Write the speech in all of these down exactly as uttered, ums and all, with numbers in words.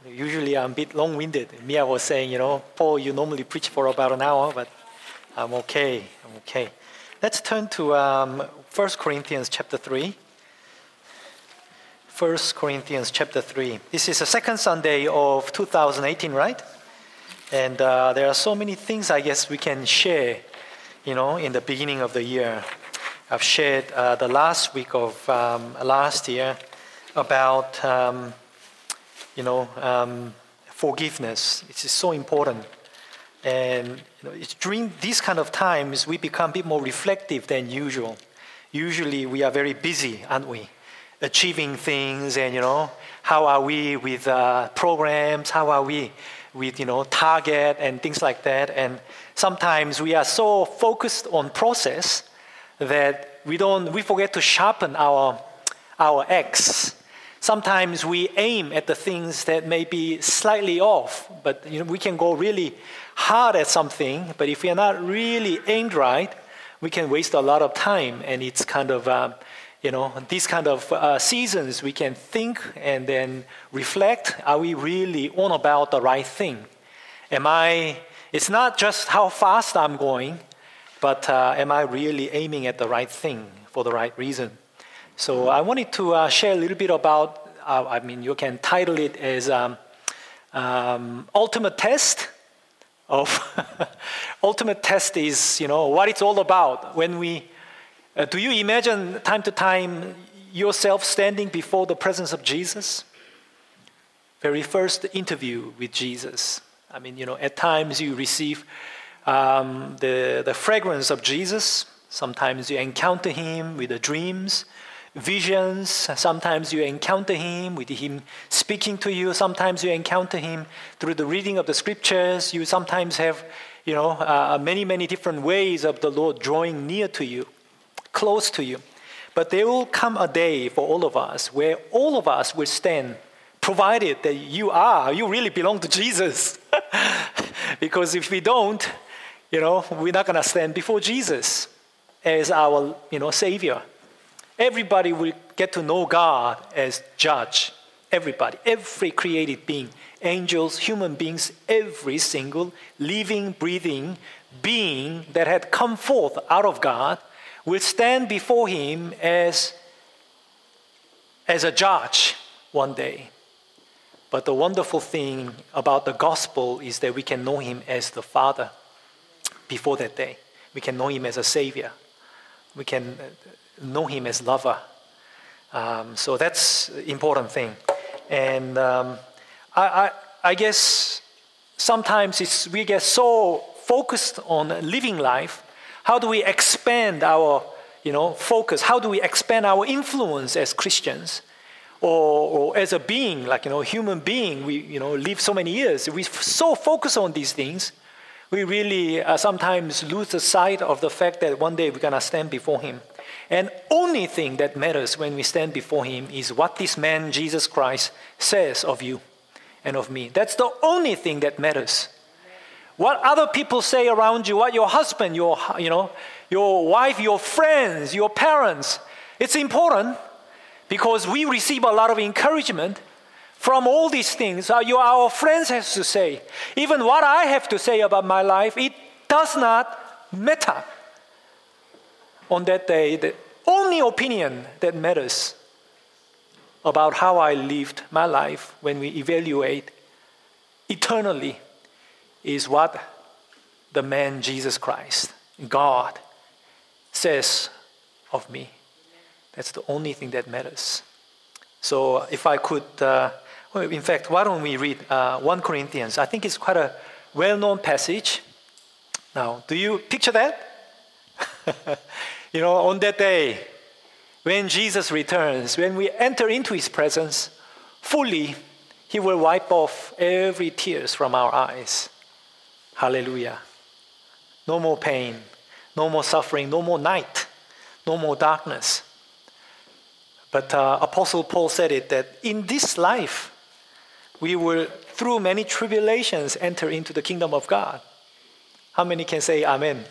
Usually I'm a bit long-winded. Mia was saying, you know, Paul, you normally preach for about an hour, but I'm okay. I'm okay. Let's turn to um, First Corinthians chapter three. First Corinthians chapter three. This is the second Sunday of two thousand eighteen, right? And uh, there are so many things I guess we can share, you know, in the beginning of the year. I've shared uh, the last week of um, last year about, um, you know, um, forgiveness. It is so important. And you know, it's during these kind of times, we become a bit more reflective than usual. Usually we are very busy, aren't we? Achieving things and, you know, how are we with uh, programs? How are we with, you know, target and things like that? And sometimes we are so focused on process that we don't, we forget to sharpen our, our axe. Sometimes we aim at the things that may be slightly off, but you know, we can go really hard at something, but if we are not really aimed right, we can waste a lot of time. And it's kind of, um, you know, these kind of uh, seasons we can think and then reflect, are we really on about the right thing? Am I, it's not just how fast I'm going, but uh, am I really aiming at the right thing for the right reason? So I wanted to uh, share a little bit about, uh, I mean, you can title it as um, um, Ultimate Test of, Ultimate Test is, you know, what it's all about. When we, uh, do you imagine time to time yourself standing before the presence of Jesus? Very first interview with Jesus. I mean, you know, at times you receive um, the, the fragrance of Jesus. Sometimes you encounter him with the dreams, visions. Sometimes you encounter him with him speaking to you. Sometimes you encounter him through the reading of the scriptures. You sometimes have, you know, uh, many, many different ways of the Lord drawing near to you, close to you. But there will come a day for all of us where all of us will stand, provided that you are, you really belong to Jesus. Because if we don't, you know, we're not going to stand before Jesus as our, you know, Savior. Everybody will get to know God as judge. Everybody, every created being, angels, human beings, every single living, breathing being that had come forth out of God will stand before him as, as a judge one day. But the wonderful thing about the gospel is that we can know him as the Father before that day. We can know him as a Savior. We can know him as lover. Um, so that's an important thing. And um, I, I, I guess sometimes it's, we get so focused on living life. How do we expand our, you know, focus? How do we expand our influence as Christians? Or, or as a being, like, you know, human being, we, you know, live so many years. We so focus on these things, we really uh, sometimes lose the sight of the fact that one day we're going to stand before him. And only thing that matters when we stand before him is what this man, Jesus Christ, says of you and of me. That's the only thing that matters. What other people say around you, what your husband, your, you know, your wife, your friends, your parents, it's important because we receive a lot of encouragement from all these things. Our, our friends have to say. Even what I have to say about my life, it does not matter. On that day, the only opinion that matters about how I lived my life when we evaluate eternally is what the man Jesus Christ, God, says of me. That's the only thing that matters. So if I could, uh, well, in fact, why don't we read uh, First Corinthians? I think it's quite a well-known passage. Now, do you picture that? You know, on that day, when Jesus returns, when we enter into his presence fully, he will wipe off every tears from our eyes. Hallelujah. No more pain, no more suffering, no more night, no more darkness. But uh, Apostle Paul said it, that in this life, we will, through many tribulations, enter into the kingdom of God. How many can say amen?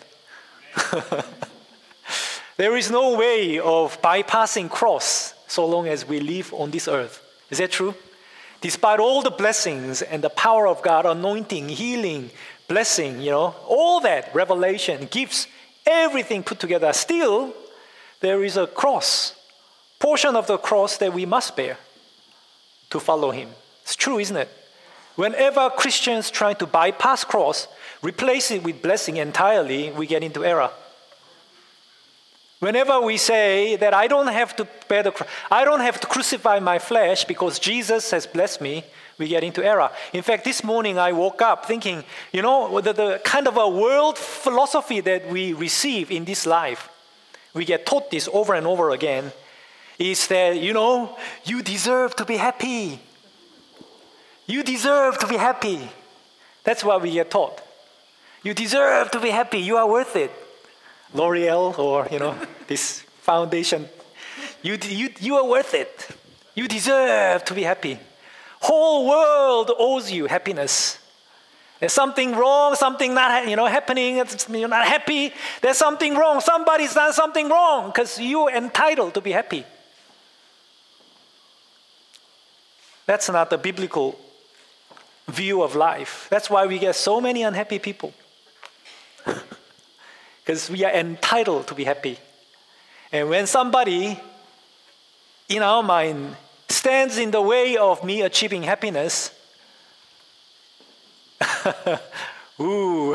There is no way of bypassing cross so long as we live on this earth. Is that true? Despite all the blessings and the power of God, anointing, healing, blessing, you know, all that, revelation, gifts, everything put together, still there is a cross, portion of the cross that we must bear to follow him. It's true, isn't it? Whenever Christians try to bypass cross, replace it with blessing entirely, we get into error. Whenever we say that I don't have to bear the cross, I don't have to crucify my flesh because Jesus has blessed me, we get into error. In fact, this morning I woke up thinking, you know, the, the kind of a world philosophy that we receive in this life, we get taught this over and over again, is that, you know, you deserve to be happy. You deserve to be happy. That's what we get taught. You deserve to be happy. You are worth it. L'Oreal or, you know, this foundation. You, you, you are worth it. You deserve to be happy. Whole world owes you happiness. There's something wrong, something not, you know, happening. You're not happy. There's something wrong. Somebody's done something wrong because you're entitled to be happy. That's not the biblical view of life. That's why we get so many unhappy people. Because we are entitled to be happy. And when somebody, in our mind, stands in the way of me achieving happiness, ooh,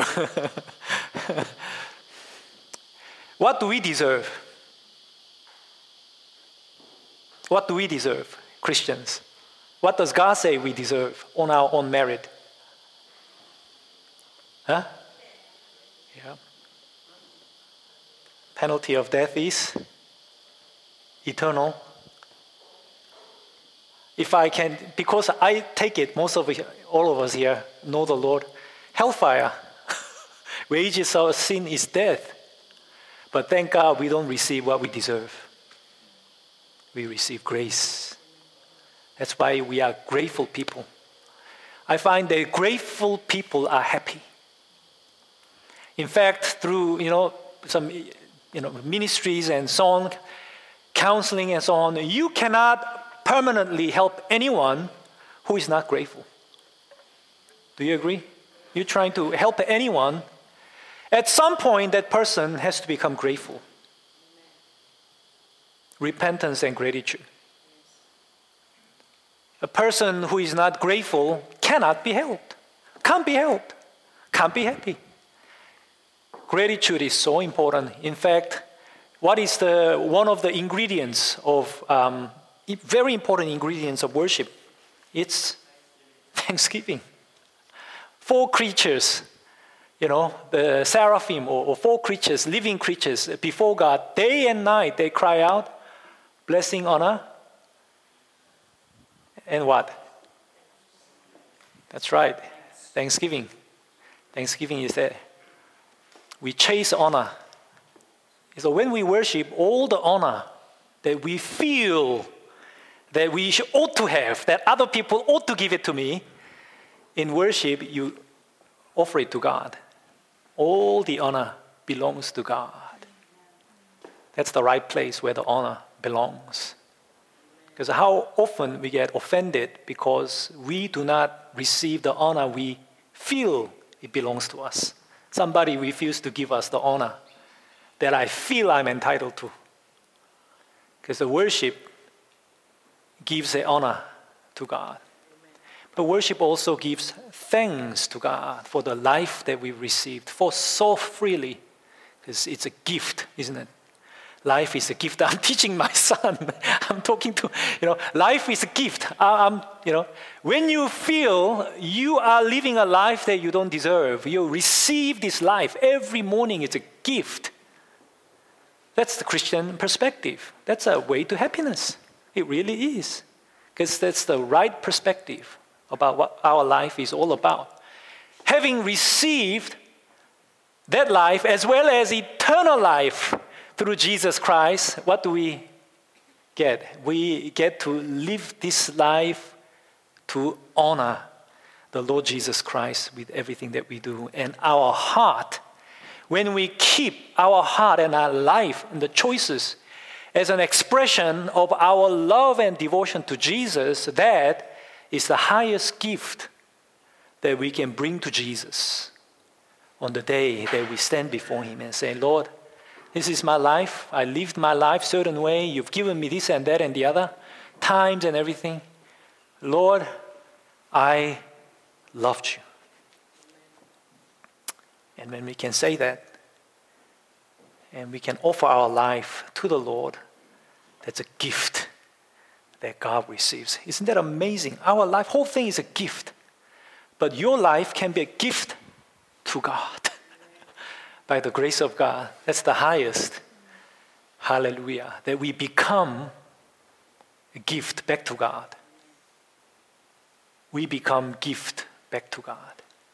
what do we deserve? What do we deserve, Christians? What does God say we deserve on our own merit? Huh? Yeah. Penalty of death is eternal. If I can, because I take it, most of it, all of us here know the Lord, hellfire, wages of sin is death. But thank God we don't receive what we deserve. We receive grace. That's why we are grateful people. I find that grateful people are happy. In fact, through, you know, some, you know, ministries and so on, counseling and so on, you cannot permanently help anyone who is not grateful. Do you agree? You're trying to help anyone. At some point, that person has to become grateful. Repentance and gratitude. A person who is not grateful cannot be helped. Can't be helped. Can't be happy. Gratitude is so important. In fact, what is the one of the ingredients of um, very important ingredients of worship? It's thanksgiving. Four creatures, you know, the seraphim or, or four creatures, living creatures before God, day and night they cry out, blessing, honor, and what? That's right, thanksgiving. Thanksgiving is there. We chase honor. So when we worship, all the honor that we feel that we should, ought to have, that other people ought to give it to me, in worship, you offer it to God. All the honor belongs to God. That's the right place where the honor belongs. Because how often we get offended because we do not receive the honor we feel it belongs to us. Somebody refused to give us the honor that I feel I'm entitled to. Because the worship gives the honor to God. But worship also gives thanks to God for the life that we received for so freely. Because it's a gift, isn't it? Life is a gift. I'm teaching my son. I'm talking to, you know, life is a gift. I'm, you know, when you feel you are living a life that you don't deserve, you receive this life every morning. It's a gift. That's the Christian perspective. That's a way to happiness. It really is. Because that's the right perspective about what our life is all about. Having received that life as well as eternal life through Jesus Christ, what do we get? We get to live this life to honor the Lord Jesus Christ with everything that we do. And our heart, when we keep our heart and our life and the choices as an expression of our love and devotion to Jesus, that is the highest gift that we can bring to Jesus on the day that we stand before him and say, Lord, this is my life. I lived my life a certain way. You've given me this and that and the other, times and everything. Lord, I loved you. And when we can say that, and we can offer our life to the Lord, that's a gift that God receives. Isn't that amazing? Our life, whole thing is a gift. But your life can be a gift to God. By the grace of God. That's the highest. Hallelujah. That we become a gift back to God. We become gift back to God.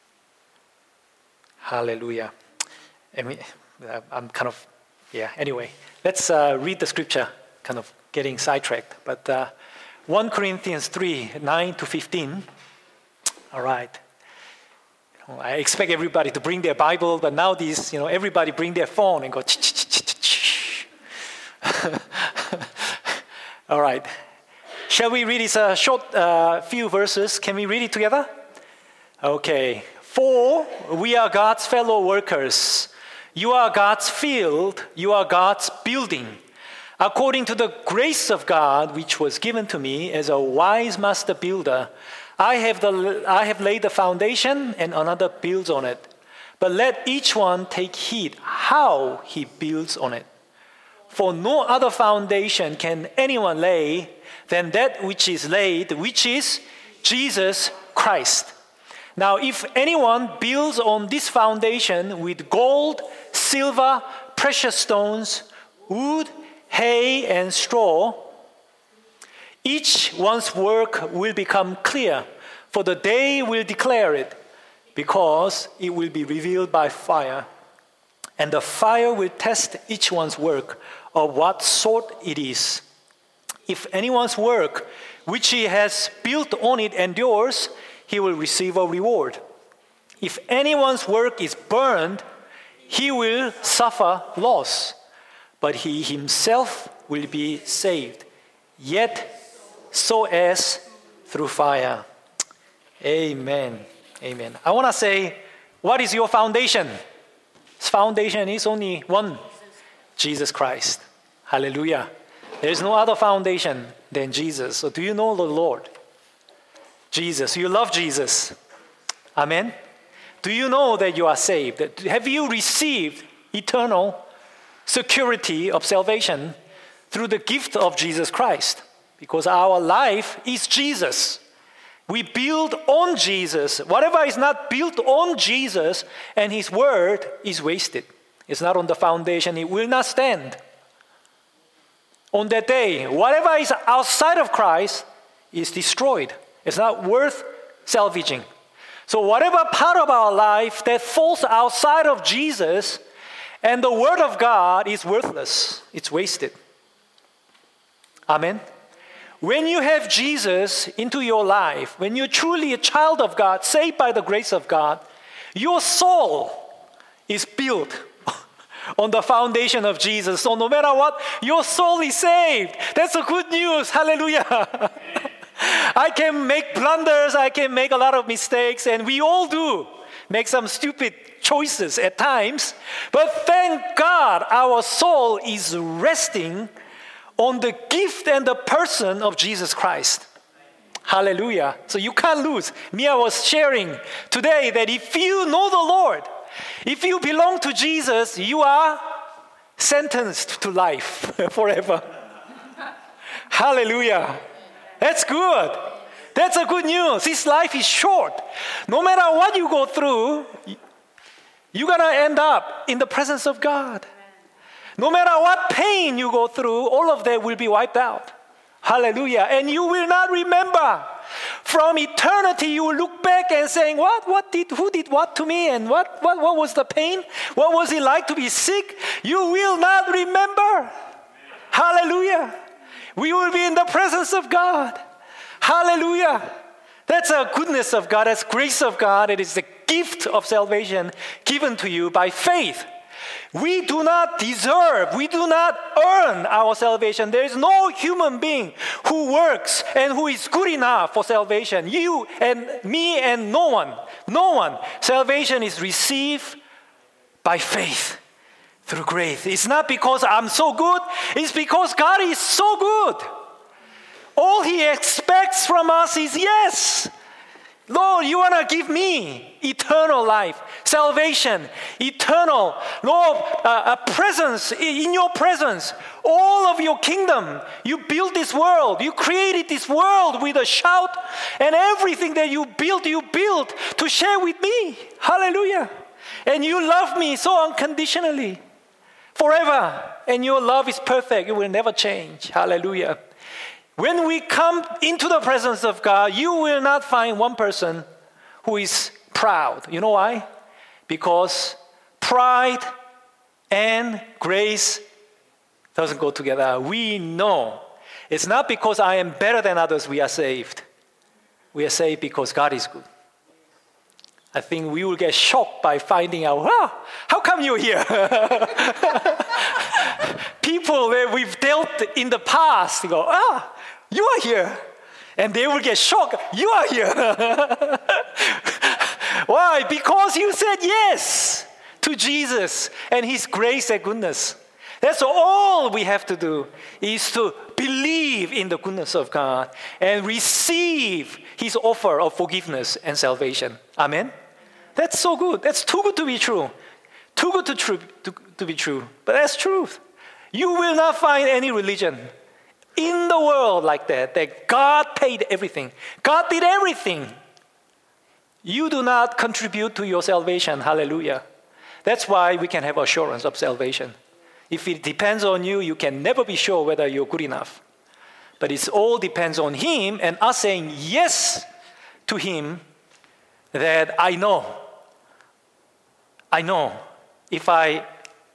Hallelujah. And we, I'm kind of, yeah, anyway. Let's uh, read the scripture, kind of getting sidetracked. But uh, First Corinthians three, nine to fifteen. All right. I expect everybody to bring their Bible, but nowadays, you know, everybody bring their phone and go. All right. Shall we read this uh, short uh, few verses? Can we read it together? Okay. For we are God's fellow workers. You are God's field. You are God's building. According to the grace of God, which was given to me as a wise master builder, I have, the, I have laid the foundation and another builds on it. But let each one take heed how he builds on it. For no other foundation can anyone lay than that which is laid, which is Jesus Christ. Now, if anyone builds on this foundation with gold, silver, precious stones, wood, hay, and straw, each one's work will become clear, for the day will declare it, because it will be revealed by fire. And the fire will test each one's work of what sort it is. If anyone's work, which he has built on it, endures, he will receive a reward. If anyone's work is burned, he will suffer loss, but he himself will be saved, yet so as through fire. Amen. Amen. I want to say, what is your foundation? Foundation is only one, Jesus Christ. Hallelujah. There is no other foundation than Jesus. So do you know the Lord? Jesus. You love Jesus. Amen. Do you know that you are saved? Have you received eternal security of salvation through the gift of Jesus Christ? Because our life is Jesus. We build on Jesus. Whatever is not built on Jesus and his word is wasted. It's not on the foundation. It will not stand. On that day, whatever is outside of Christ is destroyed. It's not worth salvaging. So whatever part of our life that falls outside of Jesus and the word of God is worthless. It's wasted. Amen. When you have Jesus into your life, when you're truly a child of God, saved by the grace of God, your soul is built on the foundation of Jesus. So no matter what, your soul is saved. That's the good news. Hallelujah. I can make blunders. I can make a lot of mistakes. And we all do make some stupid choices at times. But thank God our soul is resting on the gift and the person of Jesus Christ. Hallelujah. So you can't lose. Mia was sharing today that if you know the Lord, if you belong to Jesus, you are sentenced to life forever. Hallelujah. That's good. That's a good news. This life is short. No matter what you go through, you're going to end up in the presence of God. No matter what pain you go through, all of that will be wiped out. Hallelujah. And you will not remember. From eternity, you will look back and saying, what? What did, who did what to me? And what, what, what was the pain? What was it like to be sick? You will not remember. Hallelujah. We will be in the presence of God. Hallelujah. That's a goodness of God. That's grace of God. It is the gift of salvation given to you by faith. We do not deserve, we do not earn our salvation. There is no human being who works and who is good enough for salvation. You and me and no one, no one. Salvation is received by faith through grace. It's not because I'm so good, it's because God is so good. All He expects from us is yes. Lord, you want to give me eternal life, salvation, eternal, Lord, uh, a presence, in your presence, all of your kingdom. You built this world. You created this world with a shout, and everything that you built, you built to share with me. Hallelujah. And you love me so unconditionally, forever. And your love is perfect. It will never change. Hallelujah. When we come into the presence of God, you will not find one person who is proud. You know why? Because pride and grace doesn't go together. We know it's not because I am better than others we are saved. We are saved because God is good. I think we will get shocked by finding out, ah, how come you're here? People that we've dealt in the past go, ah, you are here. And they will get shocked. You are here. Why? Because you said yes to Jesus and His grace and goodness. That's all we have to do, is to believe in the goodness of God and receive His offer of forgiveness and salvation. Amen? That's so good. That's too good to be true. Too good to, tru- to, to be true. But that's truth. You will not find any religion in the world like that, that God paid everything. God did everything. You do not contribute to your salvation. Hallelujah. That's why we can have assurance of salvation. If it depends on you, you can never be sure whether you're good enough. But it all depends on Him and us saying yes to Him, that I know, I know, if I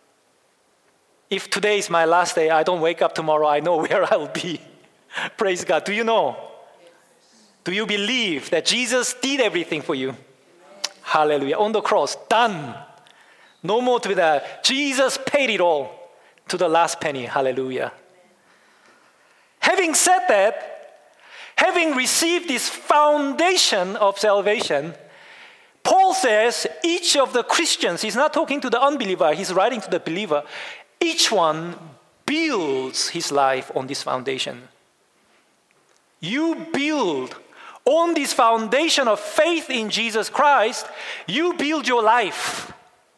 If today is my last day, I don't wake up tomorrow, I know where I'll be. Praise God. Do you know? Do you believe that Jesus did everything for you? Hallelujah. On the cross, done. No more to be there. Jesus paid it all to the last penny. Hallelujah. Having said that, having received this foundation of salvation, Paul says each of the Christians, he's not talking to the unbeliever, he's writing to the believer, each one builds his life on this foundation. You build on this foundation of faith in Jesus Christ, you build your life.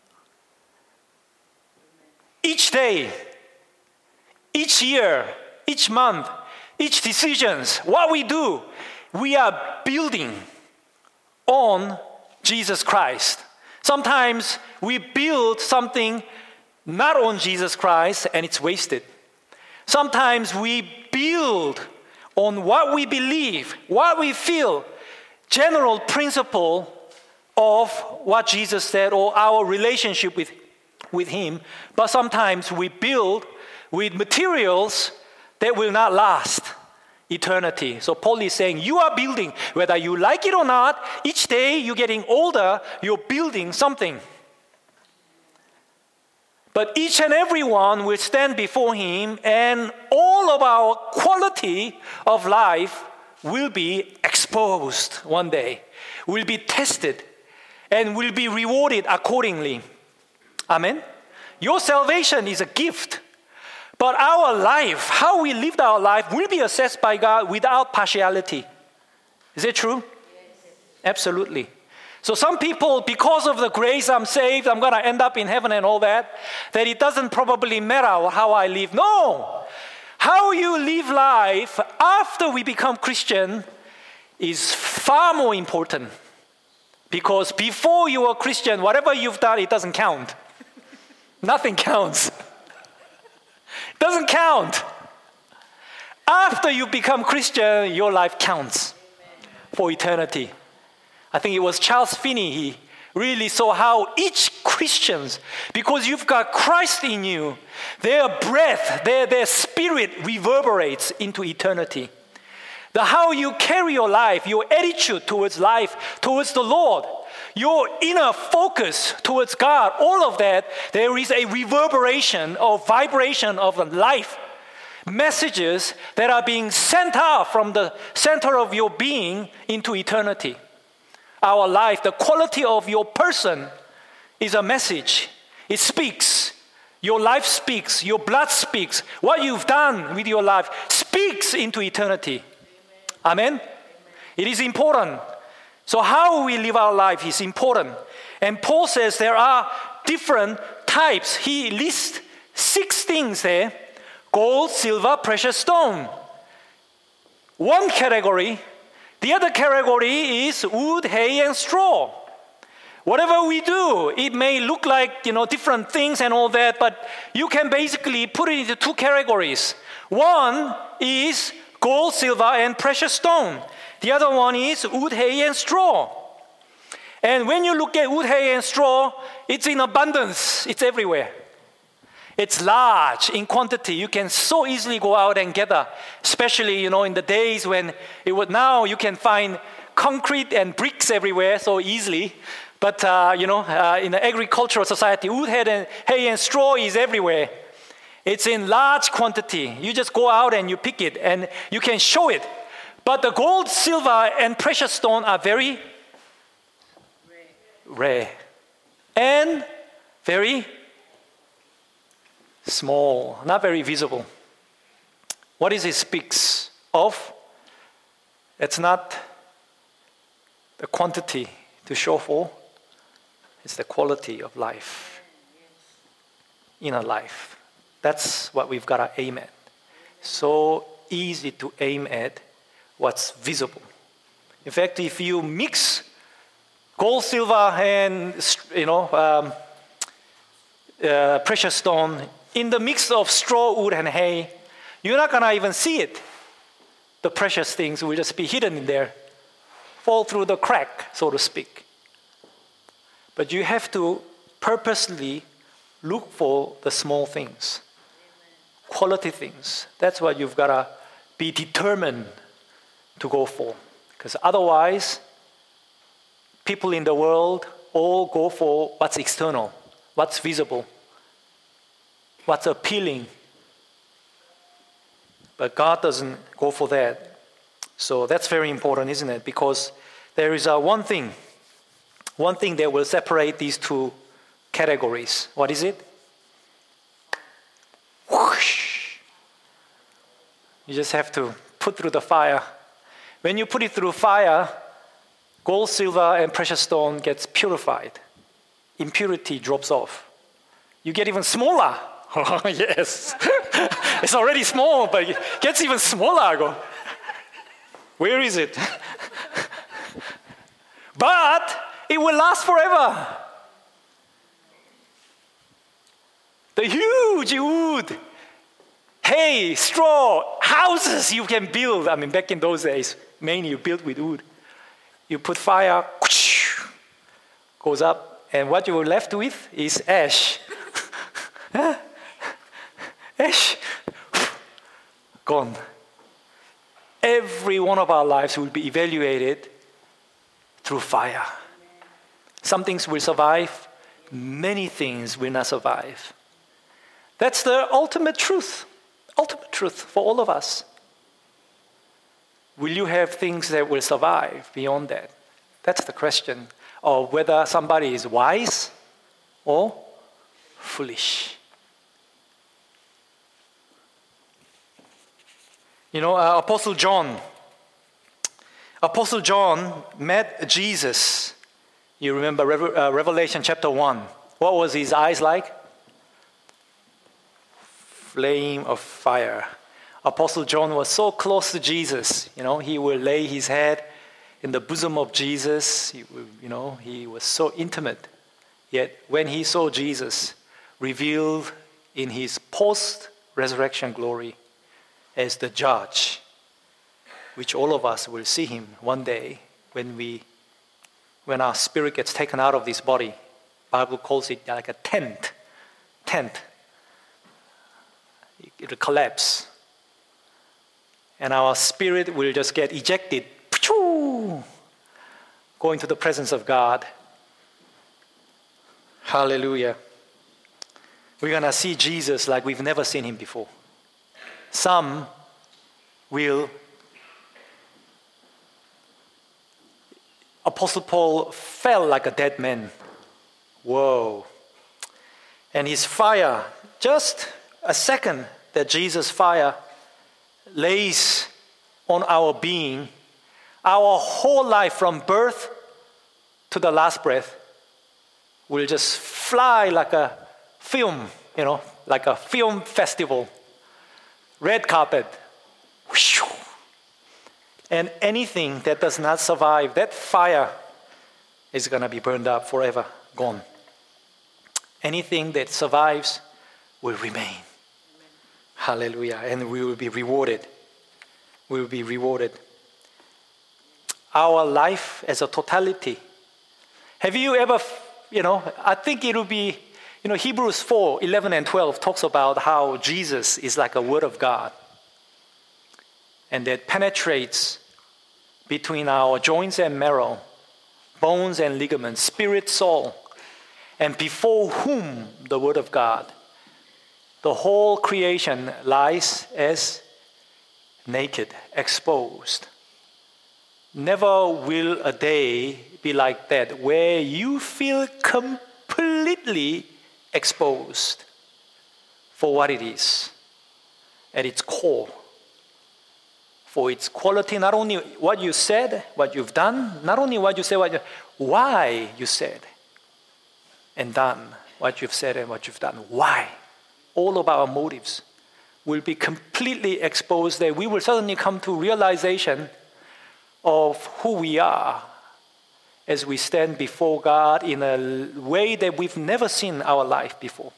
Each day, each year, each month, each decisions, what we do, we are building on Jesus Christ. Sometimes we build something not on Jesus Christ, and it's wasted. Sometimes we build on what we believe, what we feel, general principle of what Jesus said or our relationship with, with Him. But sometimes we build with materials that will not last eternity. So Paul is saying, you are building, whether you like it or not, each day you're getting older, you're building something. But each and every one will stand before Him, and all of our quality of life will be exposed one day, will be tested, and will be rewarded accordingly. Amen? Your salvation is a gift, but our life, how we lived our life, will be assessed by God without partiality. Is it true? Yes. Absolutely. So some people, because of the grace I'm saved, I'm going to end up in heaven and all that, that it doesn't probably matter how I live. No! How you live life after we become Christian is far more important. Because before you are Christian, whatever you've done, it doesn't count. Nothing counts. It doesn't count. After you become Christian, your life counts for eternity. I think it was Charles Finney, he really saw how each Christians, because you've got Christ in you, their breath, their, their spirit reverberates into eternity. The how you carry your life, your attitude towards life, towards the Lord, your inner focus towards God, all of that, there is a reverberation or vibration of life. Messages that are being sent out from the center of your being into eternity. Our life, the quality of your person is a message. It speaks. Your life speaks. Your blood speaks. What you've done with your life speaks into eternity. Amen? Amen? It is important. So how we live our life is important. And Paul says there are different types. He lists six things there. Gold, silver, precious stone. One category. The other category is wood, hay, and straw. Whatever we do, it may look like, you know, different things and all that, but you can basically put it into two categories. One is gold, silver, and precious stone. The other one is wood, hay, and straw. And when you look at wood, hay, and straw, it's in abundance. It's everywhere. It's large in quantity. You can so easily go out and gather, especially, you know, in the days when it would, now you can find concrete and bricks everywhere so easily. But, uh, you know, uh, in the agricultural society, wood, hay, and, hay, and straw is everywhere. It's in large quantity. You just go out and you pick it and you can show it. But the gold, silver, and precious stone are very rare, rare. And very small, not very visible. What is it speaks of? It's not the quantity to show for, it's the quality of life, inner life. That's what we've got to aim at. So easy to aim at what's visible. In fact, if you mix gold, silver, and, you know, um, uh, precious stone in the mix of straw, wood, and hay, you're not going to even see it. The precious things will just be hidden in there, fall through the crack, so to speak. But you have to purposely look for the small things, quality things. That's what you've got to be determined to go for. Because otherwise, people in the world all go for what's external, what's visible, what's appealing. But God doesn't go for that. So that's very important, isn't it? Because there is a one thing, one thing that will separate these two categories. What is it? Whoosh. You just have to put through the fire. When you put it through fire, gold, silver, and precious stone gets purified. Impurity drops off. You get even smaller. Oh, yes. It's already small, but it gets even smaller. I go, where is it? But it will last forever. The huge wood, hay, straw, houses you can build. I mean, back in those days, mainly you built with wood. You put fire, whoosh, goes up, and what you were left with is ash. Ash, gone. Every one of our lives will be evaluated through fire. Some things will survive, many things will not survive. That's the ultimate truth, ultimate truth for all of us. Will you have things that will survive beyond that? That's the question of whether somebody is wise or foolish. You know, uh, Apostle John, Apostle John met Jesus. You remember Re- uh, Revelation chapter one. What was his eyes like? Flame of fire. Apostle John was so close to Jesus. You know, he would lay his head in the bosom of Jesus. He, you know, he was so intimate. Yet when he saw Jesus revealed in his post-resurrection glory as the judge, which all of us will see him one day when we, when our spirit gets taken out of this body. Bible calls it like a tent. Tent. It will collapse. and our spirit will just get ejected, go into the presence of God. Hallelujah. We're going to see Jesus like we've never seen him before. Some will. Apostle Paul fell like a dead man. Whoa. And his fire, just a second that Jesus' fire lays on our being, our whole life from birth to the last breath will just fly like a film, you know, like a film festival, red carpet. And anything that does not survive, that fire is going to be burned up forever, gone. Anything that survives will remain. Amen. Hallelujah. And we will be rewarded. We will be rewarded. Our life as a totality. Have you ever, you know, I think it will be, you know, Hebrews four, eleven and twelve talks about how Jesus is like a word of God. And that penetrates between our joints and marrow, bones and ligaments, spirit, soul, and before whom the word of God, the whole creation lies as naked, exposed. Never will a day be like that where you feel completely exposed for what it is at its core. For its quality, not only what you said, what you've done, not only what you said, what you, why you said and done what you've said and what you've done. Why? All of our motives will be completely exposed there. We will suddenly come to realization of who we are as we stand before God in a way that we've never seen our life before.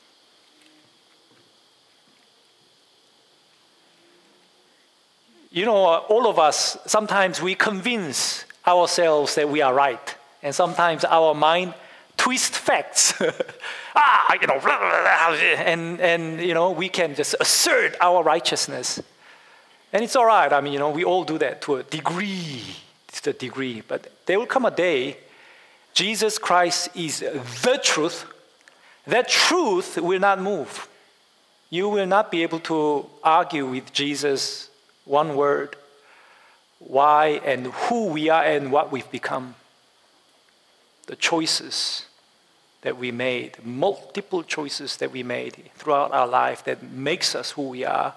You know, all of us, sometimes we convince ourselves that we are right. And sometimes our mind twists facts. ah, you know, and, and, you know, we can just assert our righteousness. And it's all right. I mean, you know, we all do that to a degree. It's the degree. But there will come a day, Jesus Christ is the truth. That truth will not move. You will not be able to argue with Jesus one word, why and who we are and what we've become. The choices that we made, multiple choices that we made throughout our life that makes us who we are.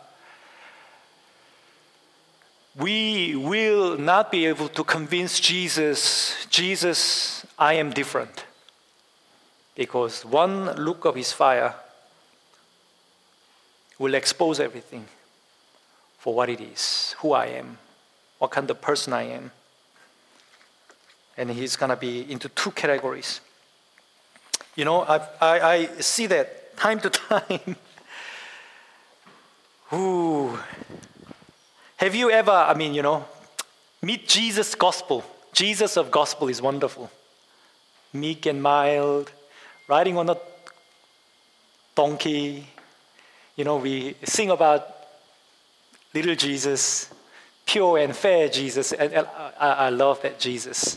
We will not be able to convince Jesus, Jesus, I am different. Because one look of his fire will expose everything for what it is, who I am, what kind of person I am. And he's going to be into two categories. You know, I, I, I see that time to time. Ooh. Have you ever, I mean, you know, meet Jesus' gospel. Jesus of gospel is wonderful. Meek and mild, riding on a donkey. You know, we sing about little Jesus, pure and fair Jesus. And, and I, I love that Jesus.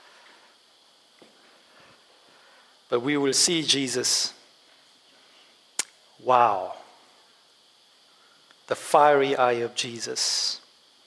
But we will see Jesus. Wow. The fiery eye of Jesus.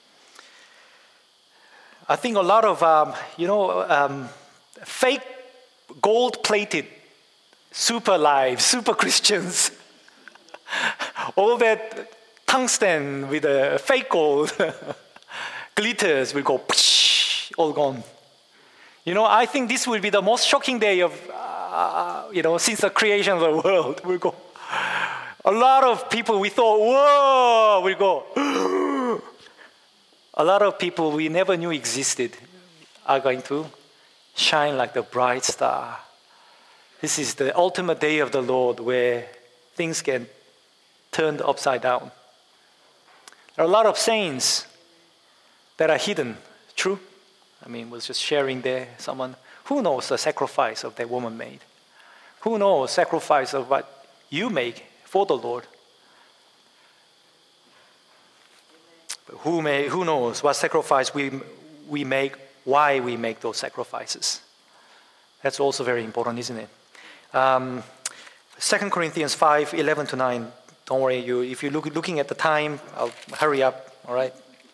I think a lot of, um, you know, um, fake gold-plated super lives, super Christians, all that tungsten with a fake gold glitters will go, all gone. You know, I think this will be the most shocking day of, uh, you know, since the creation of the world. We'll go. A lot of people we thought, whoa, will go. A lot of people we never knew existed are going to shine like the bright star. This is the ultimate day of the Lord where things get turned upside down. There are a lot of saints that are hidden. True? I mean, was just sharing there. Someone, who knows the sacrifice of that woman made? Who knows the sacrifice of what you make for the Lord? Who may, who knows what sacrifice we, we make, why we make those sacrifices. That's also very important, isn't it? Um, Second Corinthians five, eleven to nine. Don't worry, you, if you're look, looking at the time, I'll hurry up, all right?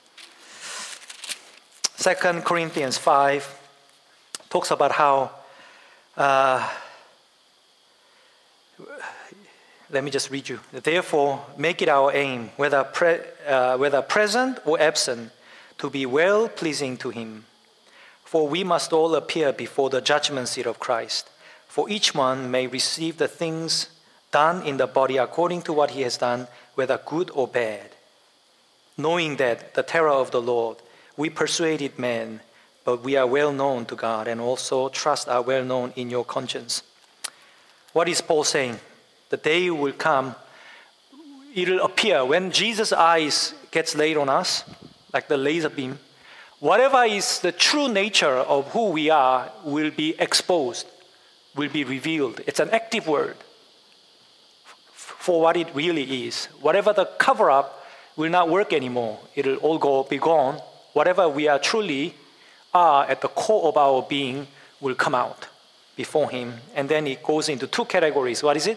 Second Corinthians five talks about how, uh, let me just read you. Therefore, make it our aim, whether, pre, uh, whether present or absent, to be well-pleasing to him. For we must all appear before the judgment seat of Christ, for each one may receive the things done in the body according to what he has done, whether good or bad. Knowing that the terror of the Lord, we persuaded men, but we are well known to God, and also trust are well known in your conscience. What is Paul saying? The day will come, it'll appear when Jesus' eyes gets laid on us, like the laser beam. Whatever is the true nature of who we are will be exposed, will be revealed. It's an active word for what it really is. Whatever the cover-up will not work anymore. It'll all go be gone. Whatever we are truly are at the core of our being will come out before him. And then it goes into two categories. What is it?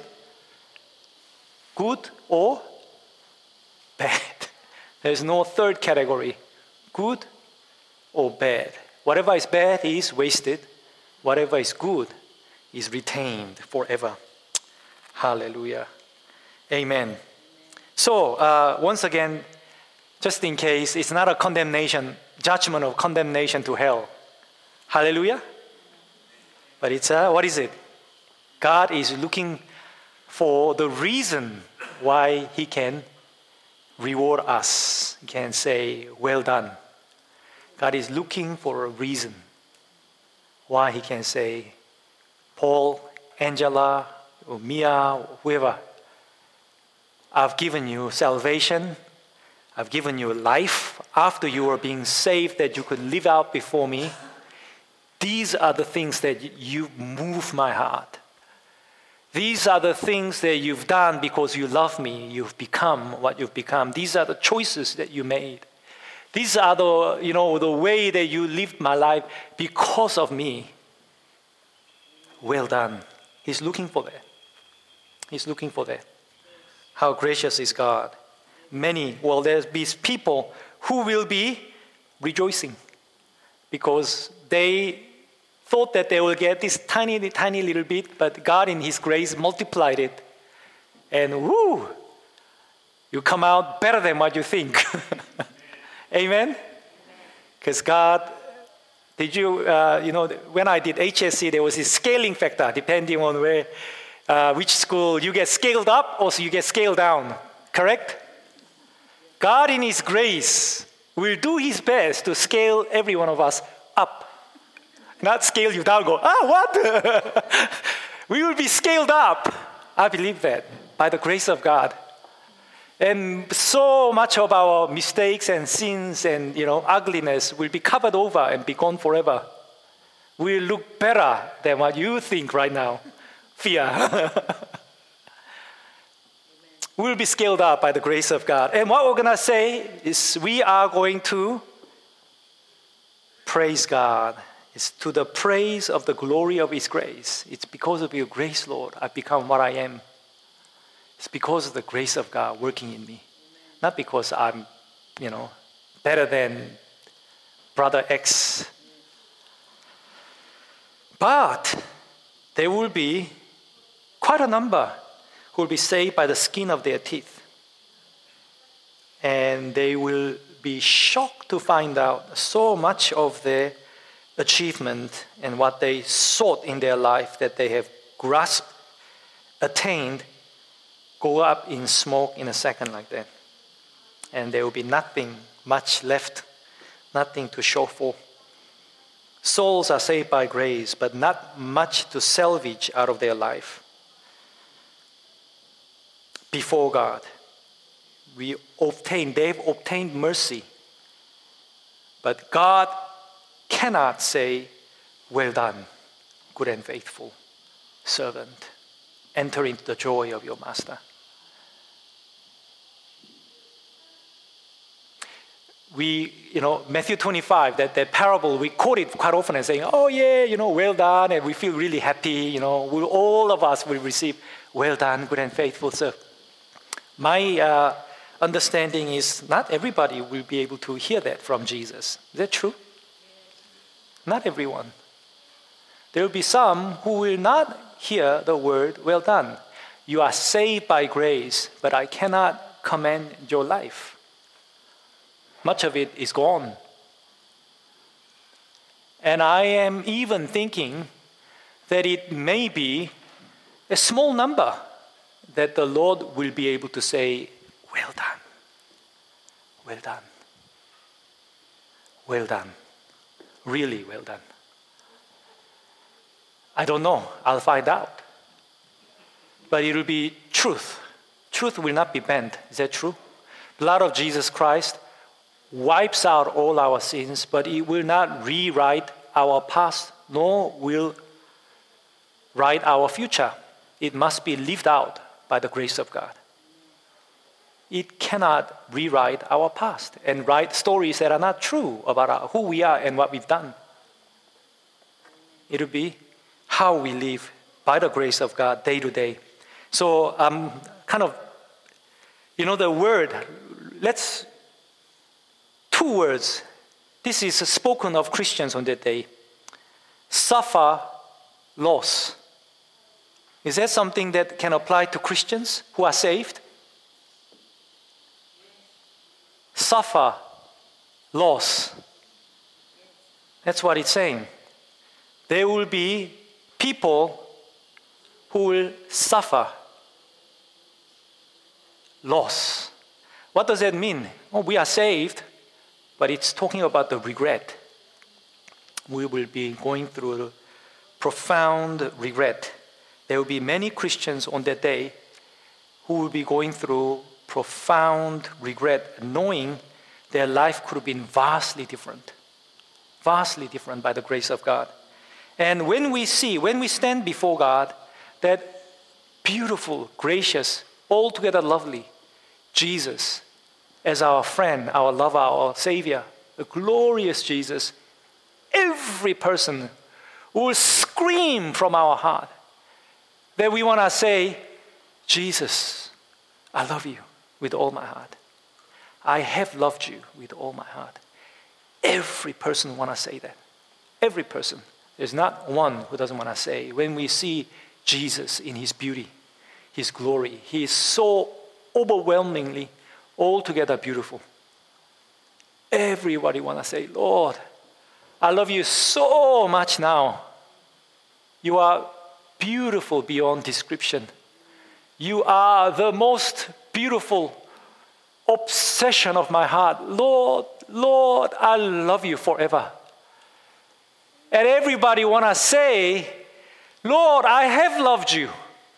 Good or bad. There's no third category. Good or bad. Whatever is bad is wasted. Whatever is good is retained forever. Hallelujah. Amen. So, uh, once again, just in case, it's not a condemnation, judgment of condemnation to hell. Hallelujah. But it's, uh, what is it? God is looking for the reason why he can reward us. He can say, well done. God is looking for a reason why he can say, Paul, Angela, or Mia, or whoever, I've given you salvation. I've given you life after you were being saved that you could live out before me. These are the things that you move my heart. These are the things that you've done because you love me. You've become what you've become. These are the choices that you made. These are the, you know, the way that you lived my life because of me. Well done. He's looking for that. He's looking for that. How gracious is God. Many, well, there'll be people who will be rejoicing because they thought that they will get this tiny, tiny little bit, but God in his grace multiplied it. And whoo, you come out better than what you think. Amen? Because God, did you, uh, you know, when I did H S C, there was this scaling factor depending on where, uh, which school you get scaled up or so you get scaled down. Correct? God in his grace will do his best to scale every one of us up. Not scale you down, go, ah, what? We will be scaled up. I believe that by the grace of God. And so much of our mistakes and sins and, you know, ugliness will be covered over and be gone forever. We'll look better than what you think right now. Fear. We'll be scaled up by the grace of God. And what we're going to say is we are going to praise God. It's to the praise of the glory of his grace. It's because of your grace, Lord, I've become what I am. It's because of the grace of God working in me. Not because I'm, you know, better than brother X. But there will be quite a number who will be saved by the skin of their teeth. And they will be shocked to find out so much of their achievement and what they sought in their life that they have grasped, attained, go up in smoke in a second like that. And there will be nothing much left, nothing to show for. Souls are saved by grace, but not much to salvage out of their life. Before God, we obtain, they've obtained mercy. But God cannot say, well done, good and faithful servant. Enter into the joy of your master. we, you know, Matthew twenty-five, that, that parable, we quote it quite often and saying, oh yeah, you know, well done, and we feel really happy, you know, we, all of us will receive, well done, good and faithful servant. My uh, understanding is not everybody will be able to hear that from Jesus. Is that true? Not everyone. There will be some who will not hear the word, well done. You are saved by grace, but I cannot commend your life. Much of it is gone. And I am even thinking that it may be a small number that the Lord will be able to say, well done, well done, well done, really well done. I don't know, I'll find out. But it will be truth. Truth will not be bent. Is that true? Blood of Jesus Christ wipes out all our sins, but it will not rewrite our past, nor will write our future. It must be lived out by the grace of God. It cannot rewrite our past and write stories that are not true about our, who we are and what we've done. It will be how we live by the grace of God day to day. So um, kind of, you know, the word, let's, two words. This is spoken of Christians on that day. Suffer loss. Is that something that can apply to Christians who are saved? Suffer loss. That's what it's saying. There will be people who will suffer loss. What does that mean? Oh, we are saved, but it's talking about the regret. We will be going through profound regret. There will be many Christians on that day who will be going through profound regret, knowing their life could have been vastly different, vastly different by the grace of God. And when we see, when we stand before God, that beautiful, gracious, altogether lovely Jesus as our friend, our lover, our Savior, the glorious Jesus, every person will scream from our heart that we want to say, Jesus, I love you with all my heart. I have loved you with all my heart. Every person want to say that. Every person. There's not one who doesn't want to say, when we see Jesus in his beauty, his glory, he is so overwhelmingly, altogether beautiful. Everybody want to say, Lord, I love you so much now. You are beautiful beyond description. You are the most beautiful obsession of my heart. Lord, Lord, I love you forever. And everybody want to say, Lord, I have loved you.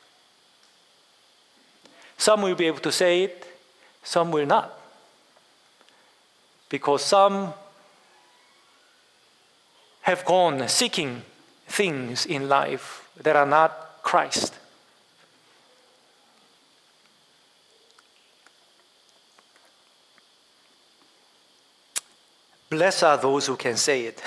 Some will be able to say it, some will not. Because some have gone seeking things in life that are not Christ. Blessed are those who can say it.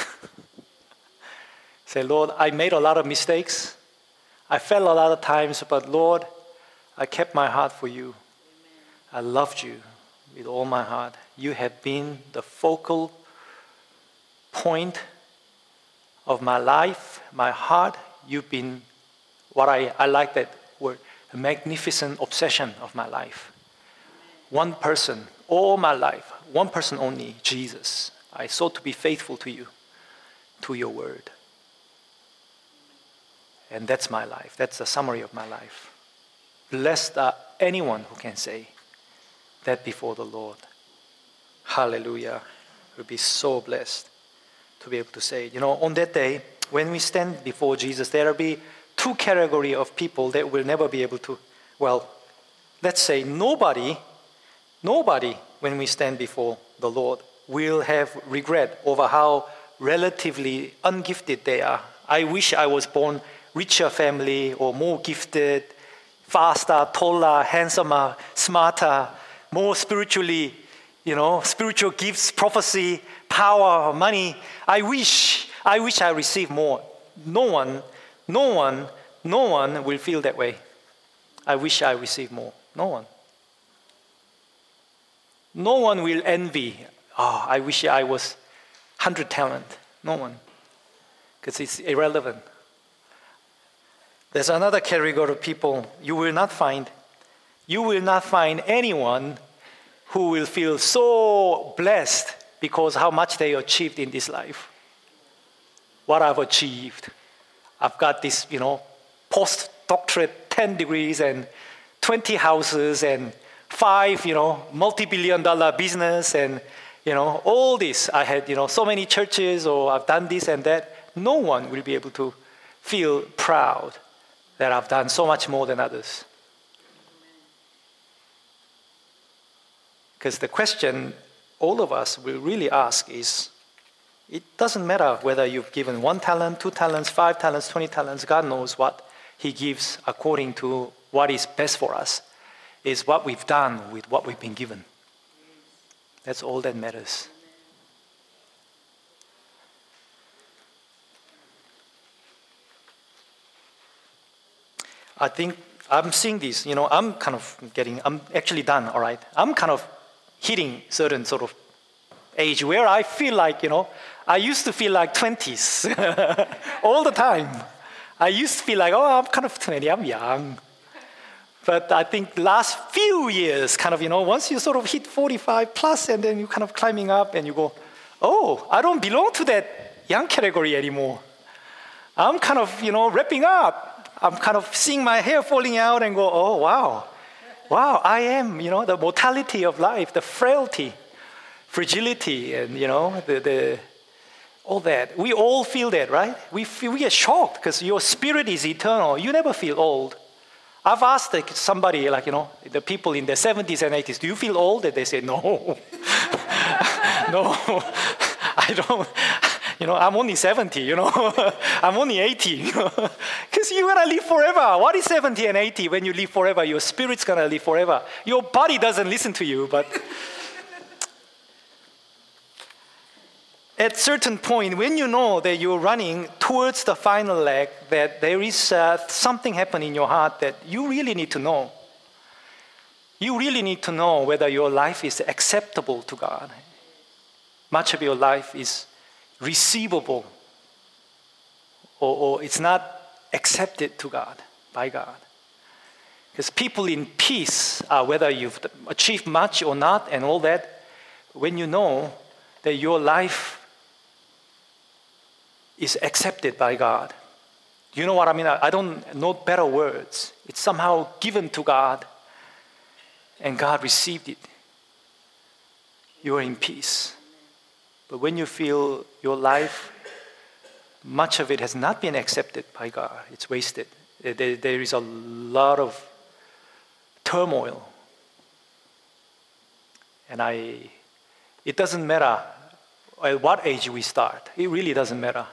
Say, Lord, I made a lot of mistakes. I fell a lot of times, but Lord, I kept my heart for you. Amen. I loved you with all my heart. You have been the focal point of my life, my heart. You've been what I, I like that word, a magnificent obsession of my life. One person, all my life, one person only, Jesus. I sought to be faithful to you, to your word. And that's my life. That's the summary of my life. Blessed are anyone who can say that before the Lord. Hallelujah. We'll be so blessed to be able to say it. You know, on that day, when we stand before Jesus, there will be two categories of people that will never be able to, well, let's say nobody, nobody, when we stand before the Lord, will have regret over how relatively ungifted they are. I wish I was born richer family or more gifted, faster, taller, handsomer, smarter, more spiritually you know, spiritual gifts, prophecy, power, money. I wish, I wish I received more. No one, no one, no one will feel that way. I wish I received more. No one. No one will envy. Oh, I wish I was hundred talent. No one. Because it's irrelevant. There's another category of people you will not find. You will not find anyone who will feel so blessed because how much they achieved in this life. What I've achieved. I've got this, you know, postdoctorate, ten degrees and twenty houses and five, you know, multi-billion dollar business and, you know, all this. I had, you know, so many churches or I've done this and that. No one will be able to feel proud that I've done so much more than others. Because the question all of us will really ask is, it doesn't matter whether you've given one talent, two talents, five talents, twenty talents. God knows what He gives according to what is best for us. Is what we've done with what we've been given. That's all that matters. I think I'm seeing this, you know, I'm kind of getting, I'm actually done, all right? I'm kind of hitting certain sort of age where I feel like, you know, I used to feel like twenties all the time. I used to feel like, oh, I'm kind of twenty, I'm young. But I think last few years, kind of, you know, once you sort of hit forty-five plus and then you kind of climbing up and you go, oh, I don't belong to that young category anymore. I'm kind of, you know, wrapping up. I'm kind of seeing my hair falling out and go, oh, wow. Wow, I am, you know, the mortality of life, the frailty, fragility, and, you know, the, the all that. We all feel that, right? We feel, we get shocked because your spirit is eternal. You never feel old. I've asked like, somebody, like, you know, the people in their seventies and eighties, do you feel old? And they say, no. No, I don't. You know, I'm only seventy, you know. I'm only eighty, you know. Because you're going to live forever. What is seventy and eighty? When you live forever, your spirit's going to live forever. Your body doesn't listen to you, but at certain point, when you know that you're running towards the final leg, that there is uh, something happening in your heart that you really need to know. You really need to know whether your life is acceptable to God. Much of your life is receivable or, or it's not accepted to God, by God. Because people in peace, uh, whether you've achieved much or not and all that, when you know that your life is accepted by God. You know what I mean? I don't know better words. It's somehow given to God and God received it. You are in peace. But when you feel your life, much of it has not been accepted by God, it's wasted. There, there is a lot of turmoil. And I, it doesn't matter at what age we start. It really doesn't matter.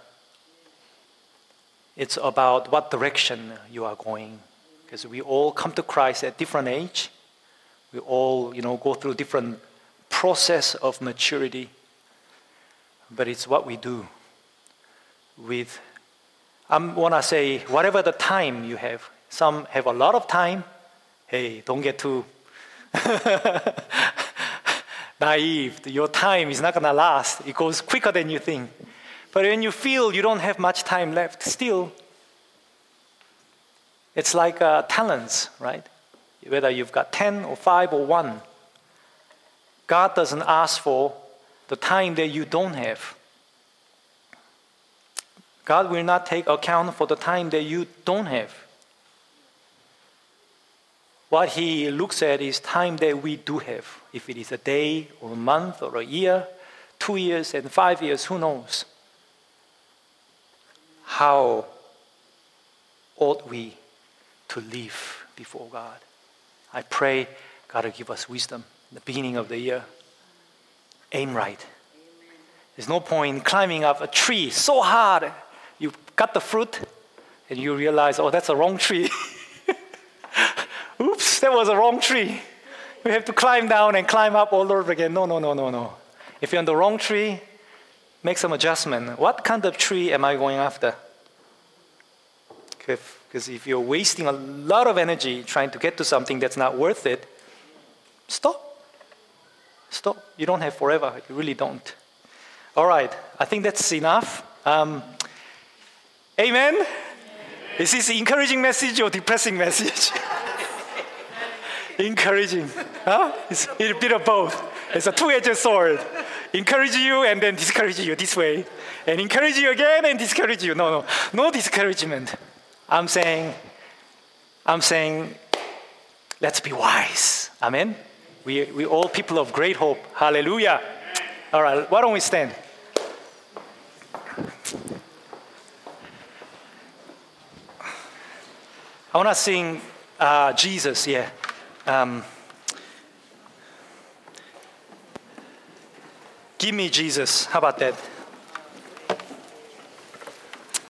It's about what direction you are going. Because we all come to Christ at different age. We all, you know, go through different process of maturity. But it's what we do with, I want to say, whatever the time you have. Some have a lot of time. Hey, don't get too naive. Your time is not going to last. It goes quicker than you think. But when you feel you don't have much time left, still, it's like uh, talents, right? Whether you've got ten or five or one. God doesn't ask for the time that you don't have. God will not take account for the time that you don't have. What He looks at is time that we do have. If it is a day or a month or a year, two years and five years, who knows? How ought we to live before God? I pray God will give us wisdom at the beginning of the year. Aim right. There's no point climbing up a tree so hard. You got the fruit and you realize, oh, that's a wrong tree. Oops, that was a wrong tree. we have to climb down and climb up all over again. No, no, no, no, no. If you're on the wrong tree, make some adjustment. What kind of tree am I going after? Because if you're wasting a lot of energy trying to get to something that's not worth it, stop. Stop. You don't have forever. You really don't. All right. I think that's enough. Um, amen? Amen? Is this an encouraging message or depressing message? Encouraging. Huh? It's a bit of both. It's a two-edged sword. Encourage you and then discourage you this way. And encourage you again and discourage you. No, no. No discouragement. I'm saying, I'm saying, let's be wise. Amen? We, we all people of great hope. Hallelujah. All right, why don't we stand? I want to sing uh, Jesus, yeah. Um, Give me Jesus. How about that?